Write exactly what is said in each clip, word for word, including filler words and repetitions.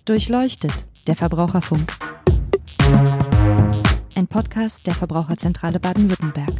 Durchleuchtet, der Verbraucherfunk. Ein Podcast der Verbraucherzentrale Baden-Württemberg.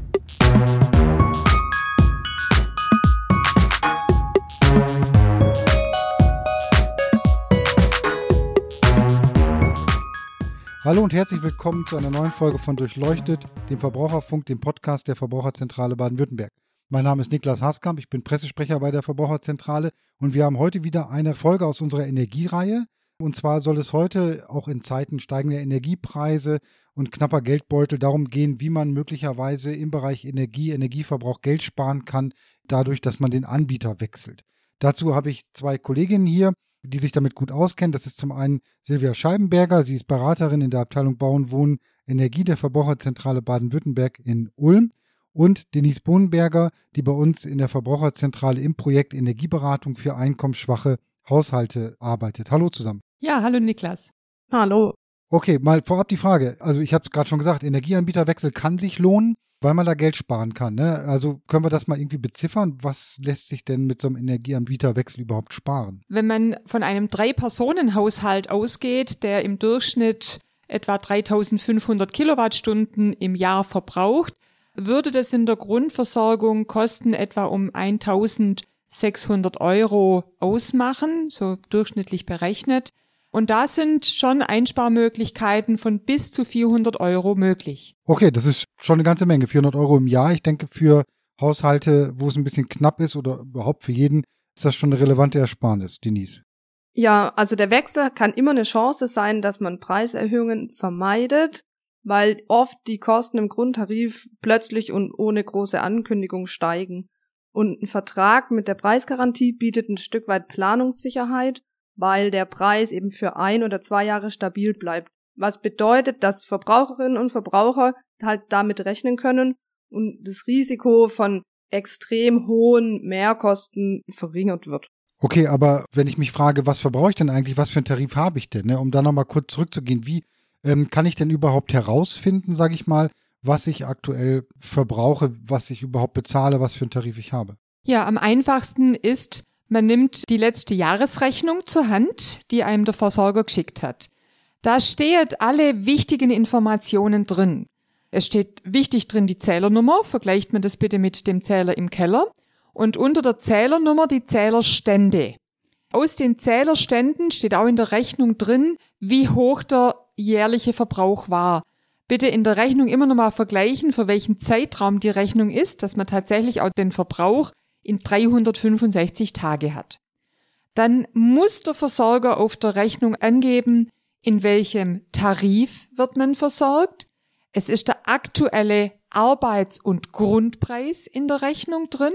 Hallo und herzlich willkommen zu einer neuen Folge von Durchleuchtet, dem Verbraucherfunk, dem Podcast der Verbraucherzentrale Baden-Württemberg. Mein Name ist Niklas Haskamp, ich bin Pressesprecher bei der Verbraucherzentrale und wir haben heute wieder eine Folge aus unserer Energiereihe. Und zwar soll es heute auch in Zeiten steigender Energiepreise und knapper Geldbeutel darum gehen, wie man möglicherweise im Bereich Energie, Energieverbrauch Geld sparen kann, dadurch, dass man den Anbieter wechselt. Dazu habe ich zwei Kolleginnen hier, die sich damit gut auskennen. Das ist zum einen Silvia Scheibenberger, sie ist Beraterin in der Abteilung Bauen, Wohnen, Energie der Verbraucherzentrale Baden-Württemberg in Ulm. Und Denise Bohnenberger, die bei uns in der Verbraucherzentrale im Projekt Energieberatung für einkommensschwache Haushalte arbeitet. Hallo zusammen. Ja, hallo Niklas. Hallo. Okay, mal vorab die Frage. Also ich habe es gerade schon gesagt, Energieanbieterwechsel kann sich lohnen, weil man da Geld sparen kann. Ne? Also können wir das mal irgendwie beziffern? Was lässt sich denn mit so einem Energieanbieterwechsel überhaupt sparen? Wenn man von einem Drei-Personen-Haushalt ausgeht, der im Durchschnitt etwa dreitausendfünfhundert Kilowattstunden im Jahr verbraucht, würde das in der Grundversorgung Kosten etwa um eintausendsechshundert Euro ausmachen, so durchschnittlich berechnet. Und da sind schon Einsparmöglichkeiten von bis zu vierhundert Euro möglich. Okay, das ist schon eine ganze Menge, vierhundert Euro im Jahr. Ich denke, für Haushalte, wo es ein bisschen knapp ist oder überhaupt für jeden, ist das schon eine relevante Ersparnis, Denise. Ja, also der Wechsel kann immer eine Chance sein, dass man Preiserhöhungen vermeidet, weil oft die Kosten im Grundtarif plötzlich und ohne große Ankündigung steigen. Und ein Vertrag mit der Preisgarantie bietet ein Stück weit Planungssicherheit, weil der Preis eben für ein oder zwei Jahre stabil bleibt. Was bedeutet, dass Verbraucherinnen und Verbraucher halt damit rechnen können und das Risiko von extrem hohen Mehrkosten verringert wird. Okay, aber wenn ich mich frage, was verbrauche ich denn eigentlich, was für einen Tarif habe ich denn, ne? Um da nochmal kurz zurückzugehen, wie ähm, kann ich denn überhaupt herausfinden, sage ich mal, was ich aktuell verbrauche, was ich überhaupt bezahle, was für einen Tarif ich habe? Ja, am einfachsten ist, man nimmt die letzte Jahresrechnung zur Hand, die einem der Versorger geschickt hat. Da stehen alle wichtigen Informationen drin. Es steht wichtig drin die Zählernummer, vergleicht man das bitte mit dem Zähler im Keller. Und unter der Zählernummer die Zählerstände. Aus den Zählerständen steht auch in der Rechnung drin, wie hoch der jährliche Verbrauch war. Bitte in der Rechnung immer noch mal vergleichen, für welchen Zeitraum die Rechnung ist, dass man tatsächlich auch den Verbrauch in dreihundertfünfundsechzig Tage hat. Dann muss der Versorger auf der Rechnung angeben, in welchem Tarif wird man versorgt. Es ist der aktuelle Arbeits- und Grundpreis in der Rechnung drin.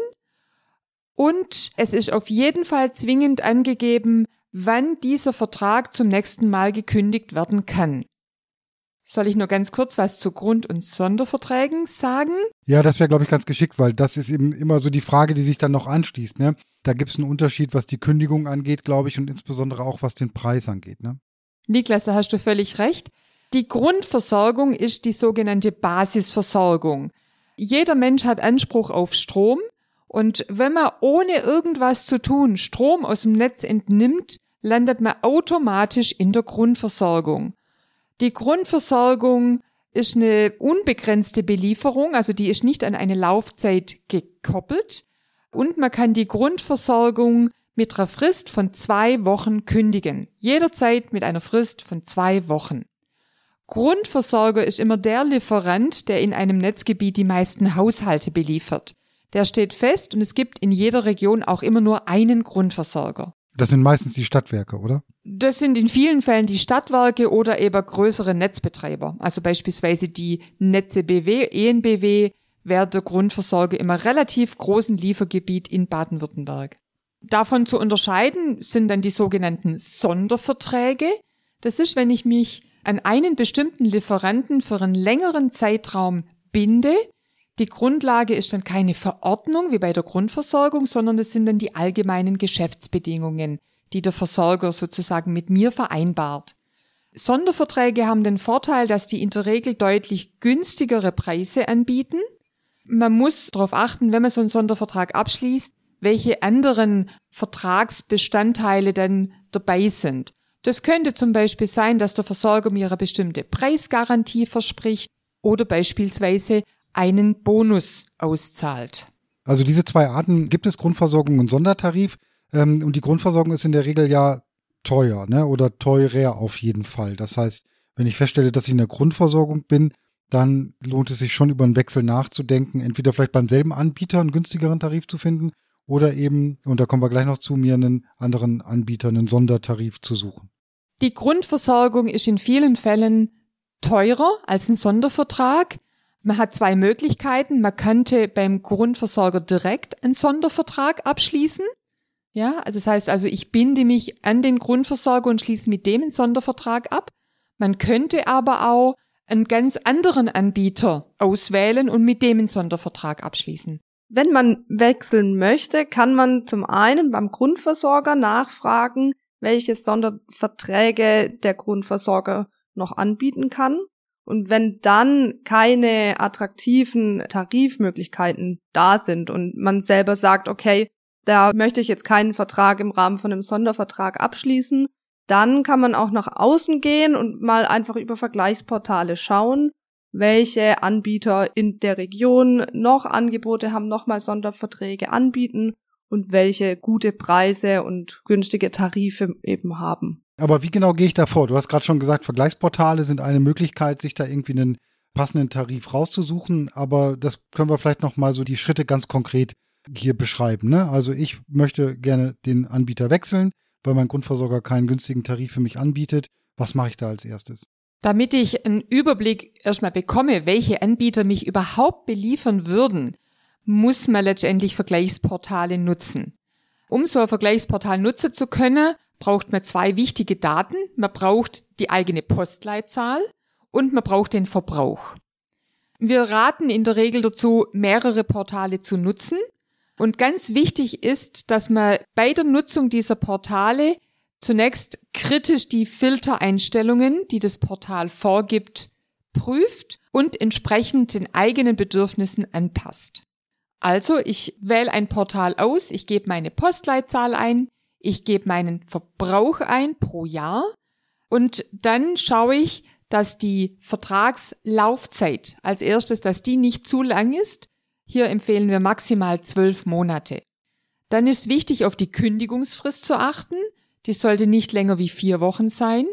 Und es ist auf jeden Fall zwingend angegeben, wann dieser Vertrag zum nächsten Mal gekündigt werden kann. Soll ich nur ganz kurz was zu Grund- und Sonderverträgen sagen? Ja, das wäre, glaube ich, ganz geschickt, weil das ist eben immer so die Frage, die sich dann noch anschließt. Ne? Da gibt es einen Unterschied, was die Kündigung angeht, glaube ich, und insbesondere auch, was den Preis angeht. Ne? Niklas, da hast du völlig recht. Die Grundversorgung ist die sogenannte Basisversorgung. Jeder Mensch hat Anspruch auf Strom. Und wenn man ohne irgendwas zu tun Strom aus dem Netz entnimmt, landet man automatisch in der Grundversorgung. Die Grundversorgung ist eine unbegrenzte Belieferung, also die ist nicht an eine Laufzeit gekoppelt. Und man kann die Grundversorgung mit einer Frist von zwei Wochen kündigen. Jederzeit mit einer Frist von zwei Wochen. Grundversorger ist immer der Lieferant, der in einem Netzgebiet die meisten Haushalte beliefert. Der steht fest und es gibt in jeder Region auch immer nur einen Grundversorger. Das sind meistens die Stadtwerke, oder? Das sind in vielen Fällen die Stadtwerke oder eben größere Netzbetreiber. Also beispielsweise die Netze B W, E N B W, wäre der Grundversorger im relativ großen Liefergebiet in Baden-Württemberg. Davon zu unterscheiden sind dann die sogenannten Sonderverträge. Das ist, wenn ich mich an einen bestimmten Lieferanten für einen längeren Zeitraum binde. Die Grundlage ist dann keine Verordnung wie bei der Grundversorgung, sondern es sind dann die allgemeinen Geschäftsbedingungen, die der Versorger sozusagen mit mir vereinbart. Sonderverträge haben den Vorteil, dass die in der Regel deutlich günstigere Preise anbieten. Man muss darauf achten, wenn man so einen Sondervertrag abschließt, welche anderen Vertragsbestandteile dann dabei sind. Das könnte zum Beispiel sein, dass der Versorger mir eine bestimmte Preisgarantie verspricht oder beispielsweise einen Bonus auszahlt. Also diese zwei Arten gibt es, Grundversorgung und Sondertarif. Ähm, und die Grundversorgung ist in der Regel ja teuer, ne? Oder teurer auf jeden Fall. Das heißt, wenn ich feststelle, dass ich in der Grundversorgung bin, dann lohnt es sich schon über einen Wechsel nachzudenken, entweder vielleicht beim selben Anbieter einen günstigeren Tarif zu finden oder eben, und da kommen wir gleich noch zu, mir einen anderen Anbieter, einen Sondertarif zu suchen. Die Grundversorgung ist in vielen Fällen teurer als ein Sondervertrag. Man hat zwei Möglichkeiten. Man könnte beim Grundversorger direkt einen Sondervertrag abschließen. Ja, also das heißt also, ich binde mich an den Grundversorger und schließe mit dem einen Sondervertrag ab. Man könnte aber auch einen ganz anderen Anbieter auswählen und mit dem einen Sondervertrag abschließen. Wenn man wechseln möchte, kann man zum einen beim Grundversorger nachfragen, welche Sonderverträge der Grundversorger noch anbieten kann. Und wenn dann keine attraktiven Tarifmöglichkeiten da sind und man selber sagt, okay, da möchte ich jetzt keinen Vertrag im Rahmen von einem Sondervertrag abschließen, dann kann man auch nach außen gehen und mal einfach über Vergleichsportale schauen, welche Anbieter in der Region noch Angebote haben, nochmal Sonderverträge anbieten und welche gute Preise und günstige Tarife eben haben. Aber wie genau gehe ich da vor? Du hast gerade schon gesagt, Vergleichsportale sind eine Möglichkeit, sich da irgendwie einen passenden Tarif rauszusuchen, aber das können wir vielleicht noch mal so die Schritte ganz konkret hier beschreiben, ne? Also ich möchte gerne den Anbieter wechseln, weil mein Grundversorger keinen günstigen Tarif für mich anbietet. Was mache ich da als erstes? Damit ich einen Überblick erstmal bekomme, welche Anbieter mich überhaupt beliefern würden, muss man letztendlich Vergleichsportale nutzen. Um so ein Vergleichsportal nutzen zu können, braucht man zwei wichtige Daten. Man braucht die eigene Postleitzahl und man braucht den Verbrauch. Wir raten in der Regel dazu, mehrere Portale zu nutzen. Und ganz wichtig ist, dass man bei der Nutzung dieser Portale zunächst kritisch die Filtereinstellungen, die das Portal vorgibt, prüft und entsprechend den eigenen Bedürfnissen anpasst. Also ich wähle ein Portal aus, ich gebe meine Postleitzahl ein, ich gebe meinen Verbrauch ein pro Jahr und dann schaue ich, dass die Vertragslaufzeit als erstes, dass die nicht zu lang ist. Hier empfehlen wir maximal zwölf Monate. Dann ist wichtig, auf die Kündigungsfrist zu achten. Die sollte nicht länger wie vier Wochen sein.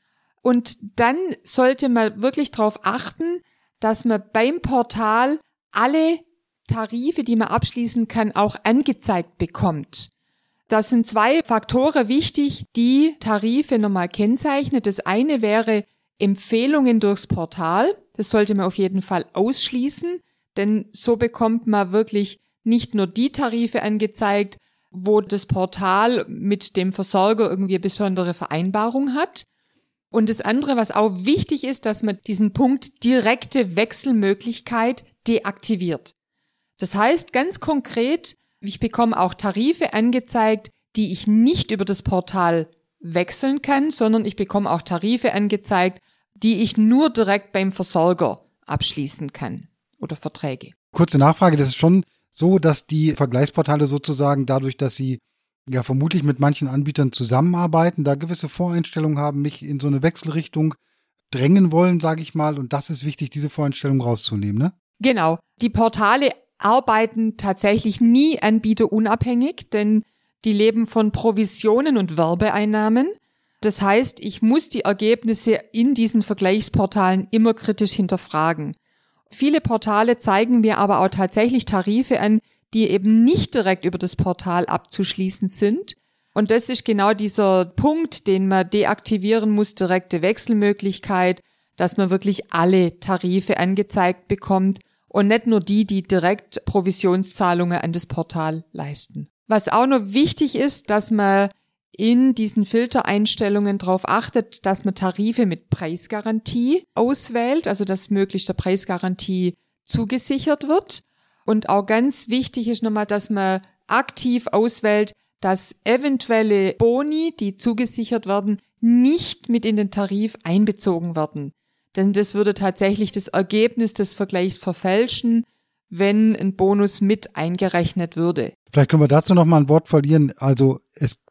Und dann sollte man wirklich darauf achten, dass man beim Portal alle Tarife, die man abschließen kann, auch angezeigt bekommt. Das sind zwei Faktoren wichtig, die Tarife nochmal kennzeichnen. Das eine wäre Empfehlungen durchs Portal. Das sollte man auf jeden Fall ausschließen, denn so bekommt man wirklich nicht nur die Tarife angezeigt, wo das Portal mit dem Versorger irgendwie eine besondere Vereinbarung hat. Und das andere, was auch wichtig ist, dass man diesen Punkt direkte Wechselmöglichkeit deaktiviert. Das heißt ganz konkret, ich bekomme auch Tarife angezeigt, die ich nicht über das Portal wechseln kann, sondern ich bekomme auch Tarife angezeigt, die ich nur direkt beim Versorger abschließen kann oder Verträge. Kurze Nachfrage, das ist schon so, dass die Vergleichsportale sozusagen dadurch, dass sie ja vermutlich mit manchen Anbietern zusammenarbeiten, da gewisse Voreinstellungen haben, mich in so eine Wechselrichtung drängen wollen, sage ich mal, und das ist wichtig, diese Voreinstellung rauszunehmen, ne? Genau. Die Portale arbeiten tatsächlich nie anbieterunabhängig, denn die leben von Provisionen und Werbeeinnahmen. Das heißt, ich muss die Ergebnisse in diesen Vergleichsportalen immer kritisch hinterfragen. Viele Portale zeigen mir aber auch tatsächlich Tarife an, die eben nicht direkt über das Portal abzuschließen sind. Und das ist genau dieser Punkt, den man deaktivieren muss, direkte Wechselmöglichkeit, dass man wirklich alle Tarife angezeigt bekommt und nicht nur die, die direkt Provisionszahlungen an das Portal leisten. Was auch noch wichtig ist, dass man in diesen Filtereinstellungen darauf achtet, dass man Tarife mit Preisgarantie auswählt, also dass möglichst der Preisgarantie zugesichert wird. Und auch ganz wichtig ist nochmal, dass man aktiv auswählt, dass eventuelle Boni, die zugesichert werden, nicht mit in den Tarif einbezogen werden. Denn das würde tatsächlich das Ergebnis des Vergleichs verfälschen, wenn ein Bonus mit eingerechnet würde. Vielleicht können wir dazu noch mal ein Wort verlieren. Also es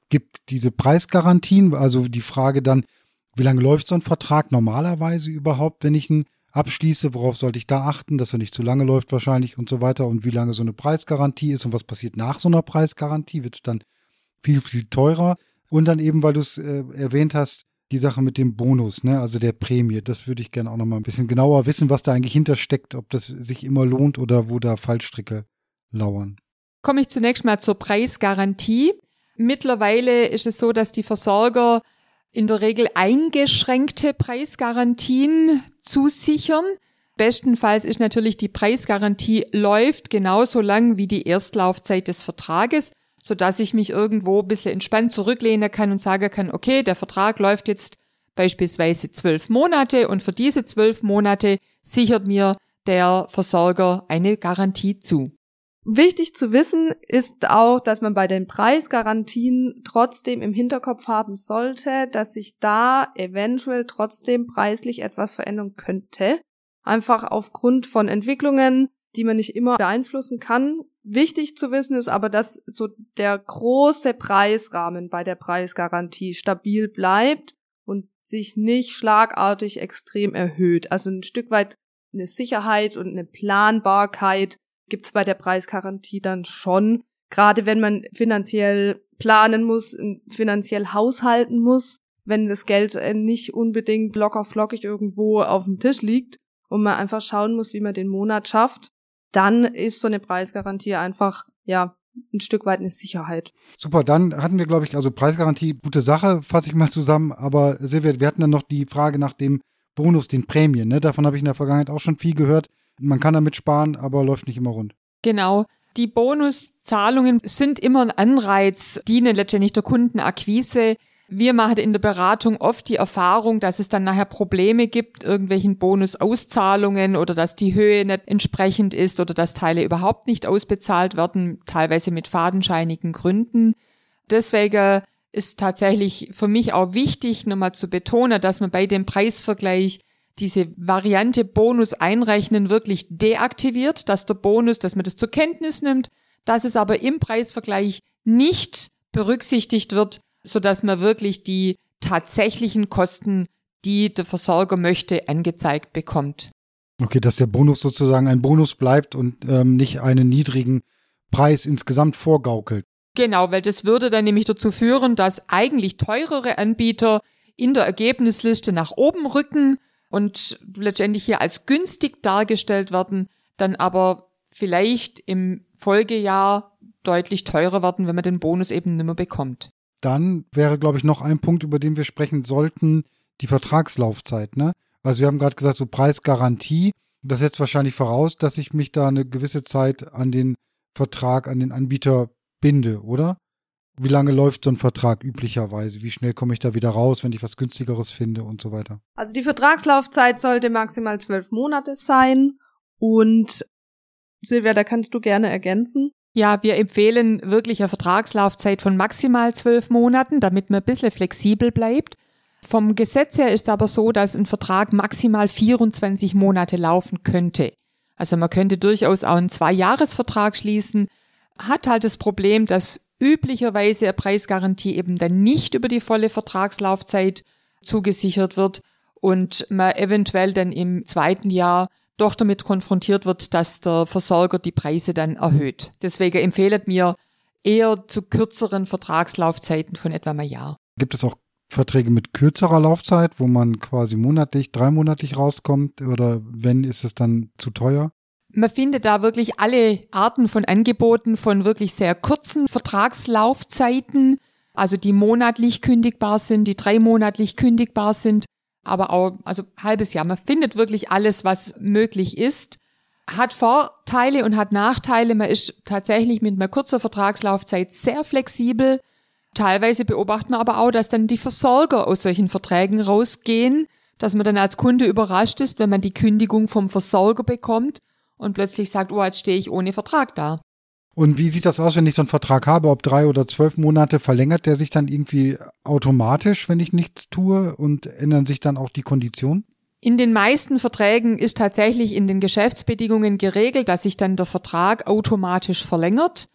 gibt diese Preisgarantien, also die Frage dann, wie lange läuft so ein Vertrag normalerweise überhaupt, wenn ich ihn abschließe, worauf sollte ich da achten, dass er nicht zu lange läuft wahrscheinlich und so weiter und wie lange so eine Preisgarantie ist und was passiert nach so einer Preisgarantie, wird es dann viel, viel teurer und dann eben, weil du es äh, erwähnt hast, die Sache mit dem Bonus, ne, also der Prämie, das würde ich gerne auch noch mal ein bisschen genauer wissen, was da eigentlich hintersteckt, ob das sich immer lohnt oder wo da Fallstricke lauern. Komme ich zunächst mal zur Preisgarantie. Mittlerweile ist es so, dass die Versorger in der Regel eingeschränkte Preisgarantien zusichern. Bestenfalls ist natürlich die Preisgarantie läuft genauso lang wie die Erstlaufzeit des Vertrages, sodass ich mich irgendwo ein bisschen entspannt zurücklehnen kann und sagen kann, okay, der Vertrag läuft jetzt beispielsweise zwölf Monate und für diese zwölf Monate sichert mir der Versorger eine Garantie zu. Wichtig zu wissen ist auch, dass man bei den Preisgarantien trotzdem im Hinterkopf haben sollte, dass sich da eventuell trotzdem preislich etwas verändern könnte. Einfach aufgrund von Entwicklungen, die man nicht immer beeinflussen kann. Wichtig zu wissen ist aber, dass so der große Preisrahmen bei der Preisgarantie stabil bleibt und sich nicht schlagartig extrem erhöht. Also ein Stück weit eine Sicherheit und eine Planbarkeit gibt's bei der Preisgarantie dann schon. Gerade wenn man finanziell planen muss, finanziell haushalten muss, wenn das Geld nicht unbedingt locker flockig irgendwo auf dem Tisch liegt und man einfach schauen muss, wie man den Monat schafft, dann ist so eine Preisgarantie einfach, ja, ein Stück weit eine Sicherheit. Super, dann hatten wir, glaube ich, also Preisgarantie, gute Sache, fasse ich mal zusammen, aber Silvia, wir hatten dann noch die Frage nach dem Bonus, den Prämien, ne? Davon habe ich in der Vergangenheit auch schon viel gehört. Man kann damit sparen, aber läuft nicht immer rund. Genau. Die Bonuszahlungen sind immer ein Anreiz, dienen letztendlich der Kundenakquise. Wir machen in der Beratung oft die Erfahrung, dass es dann nachher Probleme gibt, irgendwelchen Bonusauszahlungen oder dass die Höhe nicht entsprechend ist oder dass Teile überhaupt nicht ausbezahlt werden, teilweise mit fadenscheinigen Gründen. Deswegen ist tatsächlich für mich auch wichtig, nochmal zu betonen, dass man bei dem Preisvergleich diese Variante Bonus einrechnen wirklich deaktiviert, dass der Bonus, dass man das zur Kenntnis nimmt, dass es aber im Preisvergleich nicht berücksichtigt wird, sodass man wirklich die tatsächlichen Kosten, die der Versorger möchte, angezeigt bekommt. Okay, dass der Bonus sozusagen ein Bonus bleibt und ähm, nicht einen niedrigen Preis insgesamt vorgaukelt. Genau, weil das würde dann nämlich dazu führen, dass eigentlich teurere Anbieter in der Ergebnisliste nach oben rücken und letztendlich hier als günstig dargestellt werden, dann aber vielleicht im Folgejahr deutlich teurer werden, wenn man den Bonus eben nicht mehr bekommt. Dann wäre, glaube ich, noch ein Punkt, über den wir sprechen sollten, die Vertragslaufzeit, ne? Also wir haben gerade gesagt, so Preisgarantie, das setzt wahrscheinlich voraus, dass ich mich da eine gewisse Zeit an den Vertrag, an den Anbieter binde, oder? Wie lange läuft so ein Vertrag üblicherweise? Wie schnell komme ich da wieder raus, wenn ich was Günstigeres finde und so weiter? Also die Vertragslaufzeit sollte maximal zwölf Monate sein und Silvia, da kannst du gerne ergänzen. Ja, wir empfehlen wirklich eine Vertragslaufzeit von maximal zwölf Monaten, damit man ein bisschen flexibel bleibt. Vom Gesetz her ist es aber so, dass ein Vertrag maximal vierundzwanzig Monate laufen könnte. Also man könnte durchaus auch einen Zwei-Jahres-Vertrag schließen, hat halt das Problem, dass üblicherweise eine Preisgarantie eben dann nicht über die volle Vertragslaufzeit zugesichert wird und man eventuell dann im zweiten Jahr doch damit konfrontiert wird, dass der Versorger die Preise dann erhöht. Deswegen empfehlen wir eher zu kürzeren Vertragslaufzeiten von etwa einem Jahr. Gibt es auch Verträge mit kürzerer Laufzeit, wo man quasi monatlich, dreimonatlich rauskommt oder wenn, ist es dann zu teuer? Man findet da wirklich alle Arten von Angeboten von wirklich sehr kurzen Vertragslaufzeiten, also die monatlich kündigbar sind, die dreimonatlich kündigbar sind, aber auch also halbes Jahr. Man findet wirklich alles, was möglich ist, hat Vorteile und hat Nachteile. Man ist tatsächlich mit einer kurzen Vertragslaufzeit sehr flexibel. Teilweise beobachtet man aber auch, dass dann die Versorger aus solchen Verträgen rausgehen, dass man dann als Kunde überrascht ist, wenn man die Kündigung vom Versorger bekommt und plötzlich sagt, oh, jetzt stehe ich ohne Vertrag da. Und wie sieht das aus, wenn ich so einen Vertrag habe? Ob drei oder zwölf Monate, verlängert der sich dann irgendwie automatisch, wenn ich nichts tue und ändern sich dann auch die Konditionen? In den meisten Verträgen ist tatsächlich in den Geschäftsbedingungen geregelt, dass sich dann der Vertrag automatisch verlängert.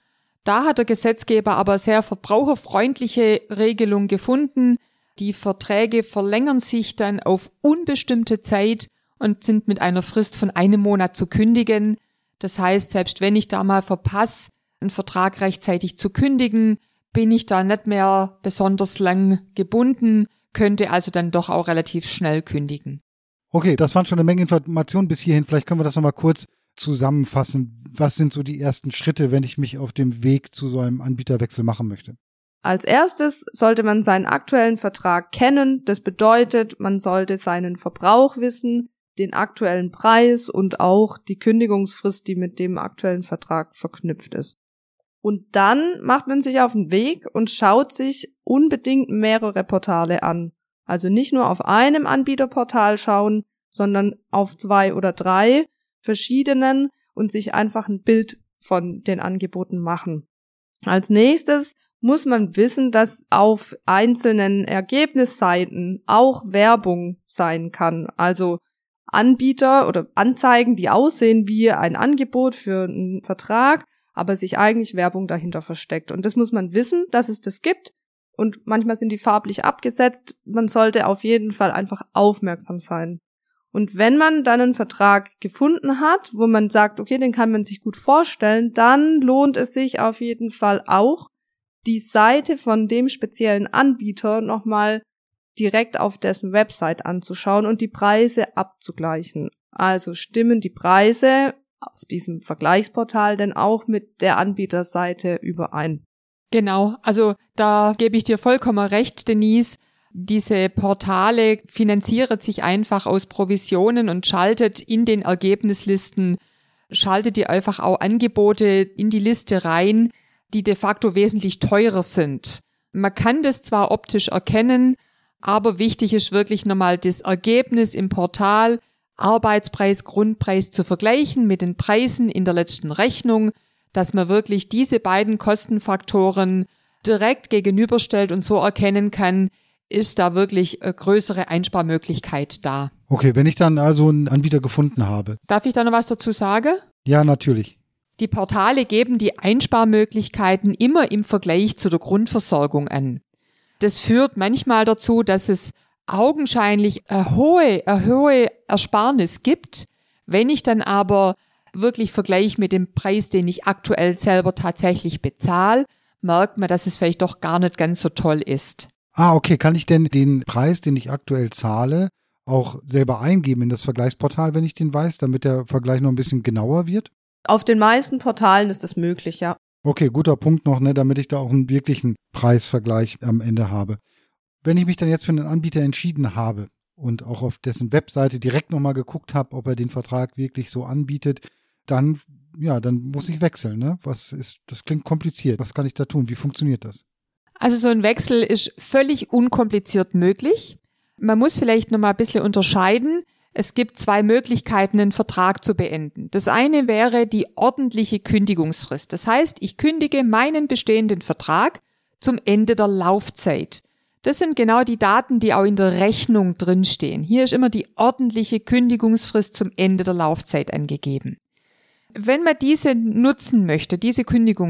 Da hat der Gesetzgeber aber sehr verbraucherfreundliche Regelung gefunden. Die Verträge verlängern sich dann auf unbestimmte Zeit und sind mit einer Frist von einem Monat zu kündigen. Das heißt, selbst wenn ich da mal verpasse, einen Vertrag rechtzeitig zu kündigen, bin ich da nicht mehr besonders lang gebunden, könnte also dann doch auch relativ schnell kündigen. Okay, das waren schon eine Menge Informationen bis hierhin. Vielleicht können wir das nochmal kurz zusammenfassen. Was sind so die ersten Schritte, wenn ich mich auf dem Weg zu so einem Anbieterwechsel machen möchte? Als erstes sollte man seinen aktuellen Vertrag kennen. Das bedeutet, man sollte seinen Verbrauch wissen, den aktuellen Preis und auch die Kündigungsfrist, die mit dem aktuellen Vertrag verknüpft ist. Und dann macht man sich auf den Weg und schaut sich unbedingt mehrere Portale an. Also nicht nur auf einem Anbieterportal schauen, sondern auf zwei oder drei verschiedenen und sich einfach ein Bild von den Angeboten machen. Als nächstes muss man wissen, dass auf einzelnen Ergebnisseiten auch Werbung sein kann. Also Anbieter oder Anzeigen, die aussehen wie ein Angebot für einen Vertrag, aber sich eigentlich Werbung dahinter versteckt. Und das muss man wissen, dass es das gibt. Und manchmal sind die farblich abgesetzt. Man sollte auf jeden Fall einfach aufmerksam sein. Und wenn man dann einen Vertrag gefunden hat, wo man sagt, okay, den kann man sich gut vorstellen, dann lohnt es sich auf jeden Fall auch, die Seite von dem speziellen Anbieter nochmal direkt auf dessen Website anzuschauen und die Preise abzugleichen. Also stimmen die Preise auf diesem Vergleichsportal denn auch mit der Anbieterseite überein. Genau, also da gebe ich dir vollkommen recht, Denise. Diese Portale finanzieren sich einfach aus Provisionen und schaltet in den Ergebnislisten, schaltet ihr einfach auch Angebote in die Liste rein, die de facto wesentlich teurer sind. Man kann das zwar optisch erkennen, aber wichtig ist wirklich nochmal das Ergebnis im Portal, Arbeitspreis, Grundpreis zu vergleichen mit den Preisen in der letzten Rechnung, dass man wirklich diese beiden Kostenfaktoren direkt gegenüberstellt und so erkennen kann, ist da wirklich eine größere Einsparmöglichkeit da. Okay, wenn ich dann also einen Anbieter gefunden habe. Darf ich da noch was dazu sagen? Ja, natürlich. Die Portale geben die Einsparmöglichkeiten immer im Vergleich zu der Grundversorgung an. Das führt manchmal dazu, dass es augenscheinlich eine hohe, eine hohe Ersparnis gibt. Wenn ich dann aber wirklich vergleiche mit dem Preis, den ich aktuell selber tatsächlich bezahle, merkt man, dass es vielleicht doch gar nicht ganz so toll ist. Ah, okay. Kann ich denn den Preis, den ich aktuell zahle, auch selber eingeben in das Vergleichsportal, wenn ich den weiß, damit der Vergleich noch ein bisschen genauer wird? Auf den meisten Portalen ist das möglich, ja. Okay, guter Punkt noch, ne, damit ich da auch einen wirklichen Preisvergleich am Ende habe. Wenn ich mich dann jetzt für einen Anbieter entschieden habe und auch auf dessen Webseite direkt nochmal geguckt habe, ob er den Vertrag wirklich so anbietet, dann, ja, dann muss ich wechseln, ne? Was ist, das klingt kompliziert. Was kann ich da tun? Wie funktioniert das? Also so ein Wechsel ist völlig unkompliziert möglich. Man muss vielleicht nochmal ein bisschen unterscheiden. Es gibt zwei Möglichkeiten, einen Vertrag zu beenden. Das eine wäre die ordentliche Kündigungsfrist. Das heißt, ich kündige meinen bestehenden Vertrag zum Ende der Laufzeit. Das sind genau die Daten, die auch in der Rechnung drinstehen. Hier ist immer die ordentliche Kündigungsfrist zum Ende der Laufzeit angegeben. Wenn man diese nutzen möchte, diese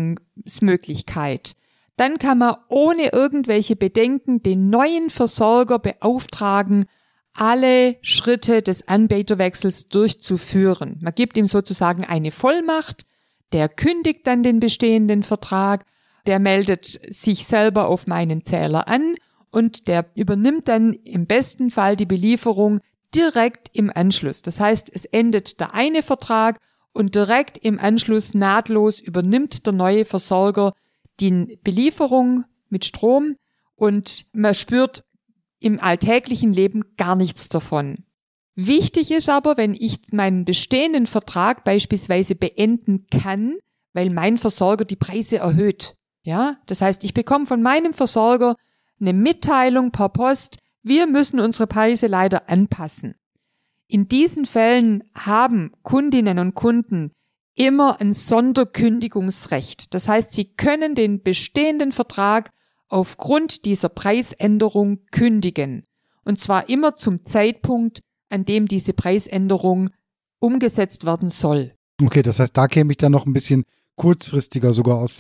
Kündigungsmöglichkeit, dann kann man ohne irgendwelche Bedenken den neuen Versorger beauftragen, alle Schritte des Anbieterwechsels durchzuführen. Man gibt ihm sozusagen eine Vollmacht, der kündigt dann den bestehenden Vertrag, der meldet sich selber auf meinen Zähler an und der übernimmt dann im besten Fall die Belieferung direkt im Anschluss. Das heißt, es endet der eine Vertrag und direkt im Anschluss nahtlos übernimmt der neue Versorger die Belieferung mit Strom und man spürt im alltäglichen Leben gar nichts davon. Wichtig ist aber, wenn ich meinen bestehenden Vertrag beispielsweise beenden kann, weil mein Versorger die Preise erhöht. Ja, das heißt, ich bekomme von meinem Versorger eine Mitteilung per Post, wir müssen unsere Preise leider anpassen. In diesen Fällen haben Kundinnen und Kunden immer ein Sonderkündigungsrecht. Das heißt, sie können den bestehenden Vertrag aufgrund dieser Preisänderung kündigen. Und zwar immer zum Zeitpunkt, an dem diese Preisänderung umgesetzt werden soll. Okay, das heißt, da käme ich dann noch ein bisschen kurzfristiger sogar aus dem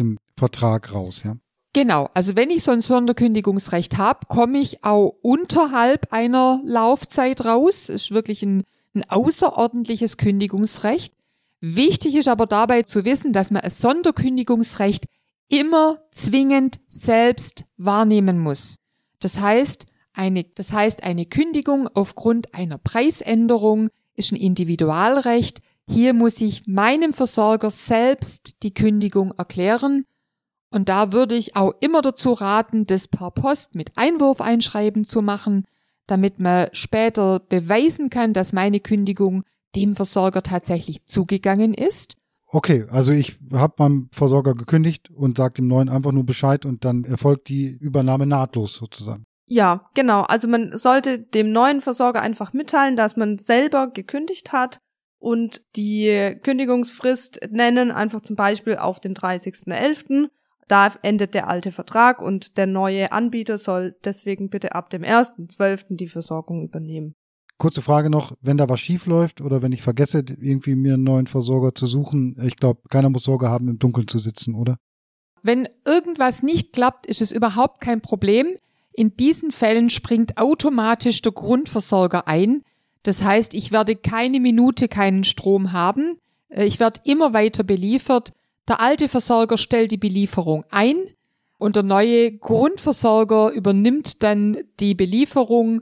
Vertrag raus, ja? Genau, also wenn ich so ein Sonderkündigungsrecht habe, komme ich auch unterhalb einer Laufzeit raus. Das ist wirklich ein, ein außerordentliches Kündigungsrecht. Wichtig ist aber dabei zu wissen, dass man ein Sonderkündigungsrecht immer zwingend selbst wahrnehmen muss. Das heißt, eine, das heißt, eine Kündigung aufgrund einer Preisänderung ist ein Individualrecht. Hier muss ich meinem Versorger selbst die Kündigung erklären. Und da würde ich auch immer dazu raten, das per Post mit Einwurfeinschreiben zu machen, damit man später beweisen kann, dass meine Kündigung dem Versorger tatsächlich zugegangen ist. Okay, also ich habe meinem Versorger gekündigt und sage dem Neuen einfach nur Bescheid und dann erfolgt die Übernahme nahtlos sozusagen. Ja, genau. Also man sollte dem neuen Versorger einfach mitteilen, dass man selber gekündigt hat und die Kündigungsfrist nennen, einfach zum Beispiel auf den dreißigsten elften Da endet der alte Vertrag und der neue Anbieter soll deswegen bitte ab dem ersten zwölften die Versorgung übernehmen. Kurze Frage noch, wenn da was schief läuft oder wenn ich vergesse, irgendwie mir einen neuen Versorger zu suchen, ich glaube, keiner muss Sorge haben, im Dunkeln zu sitzen, oder? Wenn irgendwas nicht klappt, ist es überhaupt kein Problem. In diesen Fällen springt automatisch der Grundversorger ein. Das heißt, ich werde keine Minute keinen Strom haben. Ich werde immer weiter beliefert. Der alte Versorger stellt die Belieferung ein und der neue Grundversorger übernimmt dann die Belieferung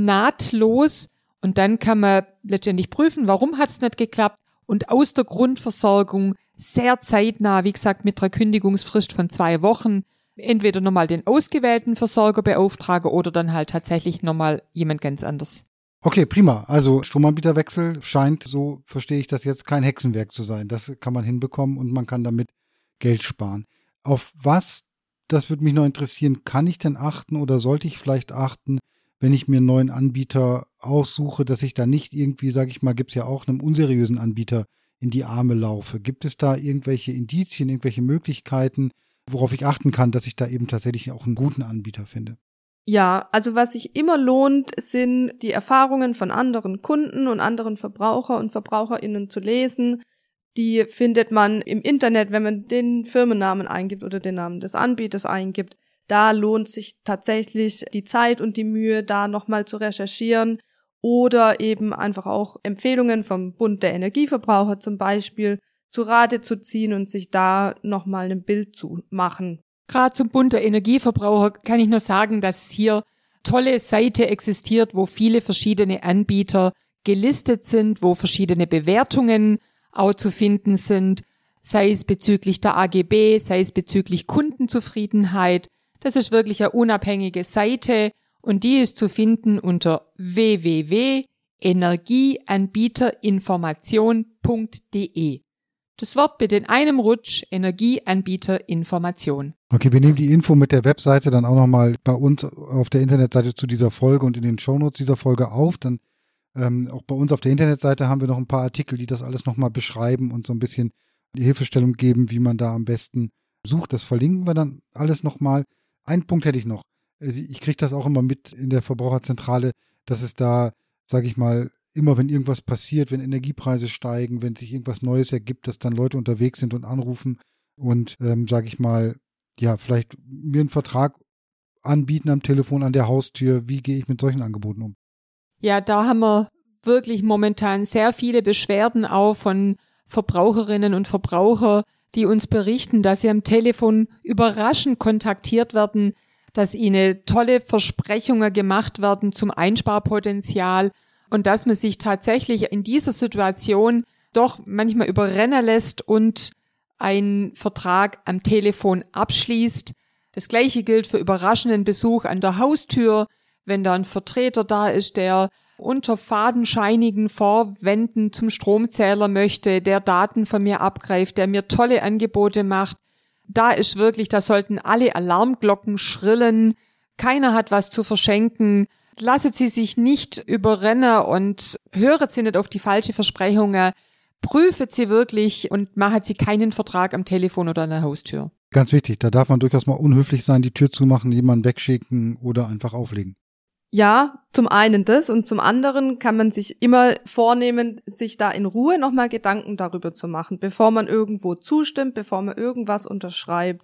nahtlos und dann kann man letztendlich prüfen, warum hat es nicht geklappt und aus der Grundversorgung sehr zeitnah, wie gesagt, mit einer Kündigungsfrist von zwei Wochen, entweder nochmal den ausgewählten Versorger beauftragen oder dann halt tatsächlich nochmal jemand ganz anders. Okay, prima. Also Stromanbieterwechsel scheint, so verstehe ich das jetzt, kein Hexenwerk zu sein. Das kann man hinbekommen und man kann damit Geld sparen. Auf was, das würde mich noch interessieren, kann ich denn achten oder sollte ich vielleicht achten, wenn ich mir einen neuen Anbieter aussuche, dass ich da nicht irgendwie, sage ich mal, gibt es ja auch einem unseriösen Anbieter in die Arme laufe? Gibt es da irgendwelche Indizien, irgendwelche Möglichkeiten, worauf ich achten kann, dass ich da eben tatsächlich auch einen guten Anbieter finde? Ja, also was sich immer lohnt, sind die Erfahrungen von anderen Kunden und anderen Verbraucher und VerbraucherInnen zu lesen. Die findet man im Internet, wenn man den Firmennamen eingibt oder den Namen des Anbieters eingibt. Da lohnt sich tatsächlich die Zeit und die Mühe, da nochmal zu recherchieren oder eben einfach auch Empfehlungen vom Bund der Energieverbraucher zum Beispiel zu Rate zu ziehen und sich da nochmal ein Bild zu machen. Gerade zum Bund der Energieverbraucher kann ich nur sagen, dass hier tolle Seite existiert, wo viele verschiedene Anbieter gelistet sind, wo verschiedene Bewertungen auch zu finden sind, sei es bezüglich der A G B, sei es bezüglich Kundenzufriedenheit. Das ist wirklich eine unabhängige Seite und die ist zu finden unter w w w punkt energieanbieterinformation punkt d e. Das Wort bitte in einem Rutsch, Energieanbieterinformation. Okay, wir nehmen die Info mit der Webseite dann auch nochmal bei uns auf der Internetseite zu dieser Folge und in den Shownotes dieser Folge auf. Dann ähm, auch bei uns auf der Internetseite haben wir noch ein paar Artikel, die das alles nochmal beschreiben und so ein bisschen die Hilfestellung geben, wie man da am besten sucht. Das verlinken wir dann alles nochmal. Einen Punkt hätte ich noch. Ich kriege das auch immer mit in der Verbraucherzentrale, dass es da, sage ich mal, immer wenn irgendwas passiert, wenn Energiepreise steigen, wenn sich irgendwas Neues ergibt, dass dann Leute unterwegs sind und anrufen und, ähm, sage ich mal, ja, vielleicht mir einen Vertrag anbieten am Telefon, an der Haustür. Wie gehe ich mit solchen Angeboten um? Ja, da haben wir wirklich momentan sehr viele Beschwerden auch von Verbraucherinnen und Verbrauchern, die uns berichten, dass sie am Telefon überraschend kontaktiert werden, dass ihnen tolle Versprechungen gemacht werden zum Einsparpotenzial und dass man sich tatsächlich in dieser Situation doch manchmal überrennen lässt und einen Vertrag am Telefon abschließt. Das Gleiche gilt für überraschenden Besuch an der Haustür, wenn da ein Vertreter da ist, der unter fadenscheinigen Vorwänden zum Stromzähler möchte, der Daten von mir abgreift, der mir tolle Angebote macht. Da ist wirklich, da sollten alle Alarmglocken schrillen. Keiner hat was zu verschenken. Lasset Sie sich nicht überrennen und höret Sie nicht auf die falschen Versprechungen. Prüfet Sie wirklich und machen Sie keinen Vertrag am Telefon oder an der Haustür. Ganz wichtig, da darf man durchaus mal unhöflich sein, die Tür zumachen, jemanden wegschicken oder einfach auflegen. Ja, zum einen das und zum anderen kann man sich immer vornehmen, sich da in Ruhe nochmal Gedanken darüber zu machen, bevor man irgendwo zustimmt, bevor man irgendwas unterschreibt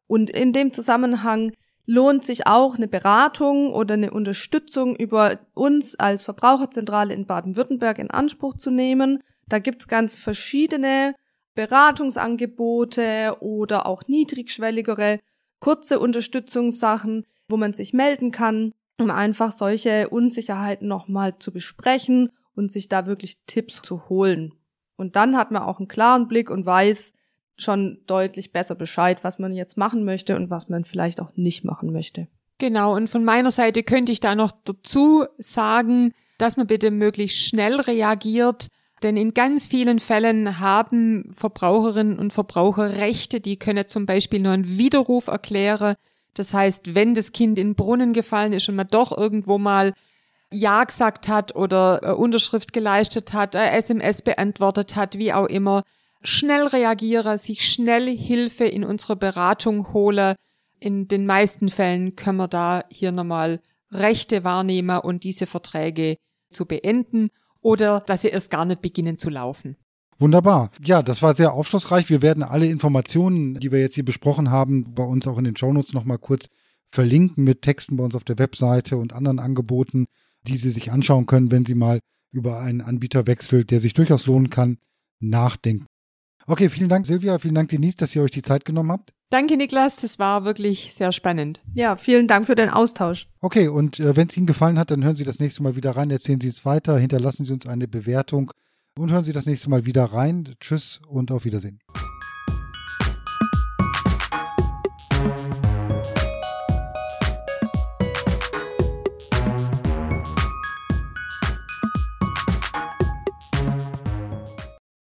Und in dem Zusammenhang lohnt sich auch eine Beratung oder eine Unterstützung über uns als Verbraucherzentrale in Baden-Württemberg in Anspruch zu nehmen. Da gibt's ganz verschiedene Beratungsangebote oder auch niedrigschwelligere, kurze Unterstützungssachen, wo man sich melden kann, um einfach solche Unsicherheiten nochmal zu besprechen und sich da wirklich Tipps zu holen. Und dann hat man auch einen klaren Blick und weiß schon deutlich besser Bescheid, was man jetzt machen möchte und was man vielleicht auch nicht machen möchte. Genau, und von meiner Seite könnte ich da noch dazu sagen, dass man bitte möglichst schnell reagiert, denn in ganz vielen Fällen haben Verbraucherinnen und Verbraucher Rechte, die können zum Beispiel nur einen Widerruf erklären. Das heißt, wenn das Kind in den Brunnen gefallen ist und man doch irgendwo mal Ja gesagt hat oder eine Unterschrift geleistet hat, eine S M S beantwortet hat, wie auch immer, schnell reagiere, sich schnell Hilfe in unsere Beratung hole. In den meisten Fällen können wir da hier nochmal Rechte wahrnehmen und diese Verträge zu beenden oder dass sie erst gar nicht beginnen zu laufen. Wunderbar. Ja, das war sehr aufschlussreich. Wir werden alle Informationen, die wir jetzt hier besprochen haben, bei uns auch in den Shownotes nochmal kurz verlinken mit Texten bei uns auf der Webseite und anderen Angeboten, die Sie sich anschauen können, wenn Sie mal über einen Anbieterwechsel, der sich durchaus lohnen kann, nachdenken. Okay, vielen Dank Silvia, vielen Dank Denise, dass ihr euch die Zeit genommen habt. Danke Niklas, das war wirklich sehr spannend. Ja, vielen Dank für den Austausch. Okay, und äh, wenn es Ihnen gefallen hat, dann hören Sie das nächste Mal wieder rein, erzählen Sie es weiter, hinterlassen Sie uns eine Bewertung und hören Sie das nächste Mal wieder rein. Tschüss und auf Wiedersehen.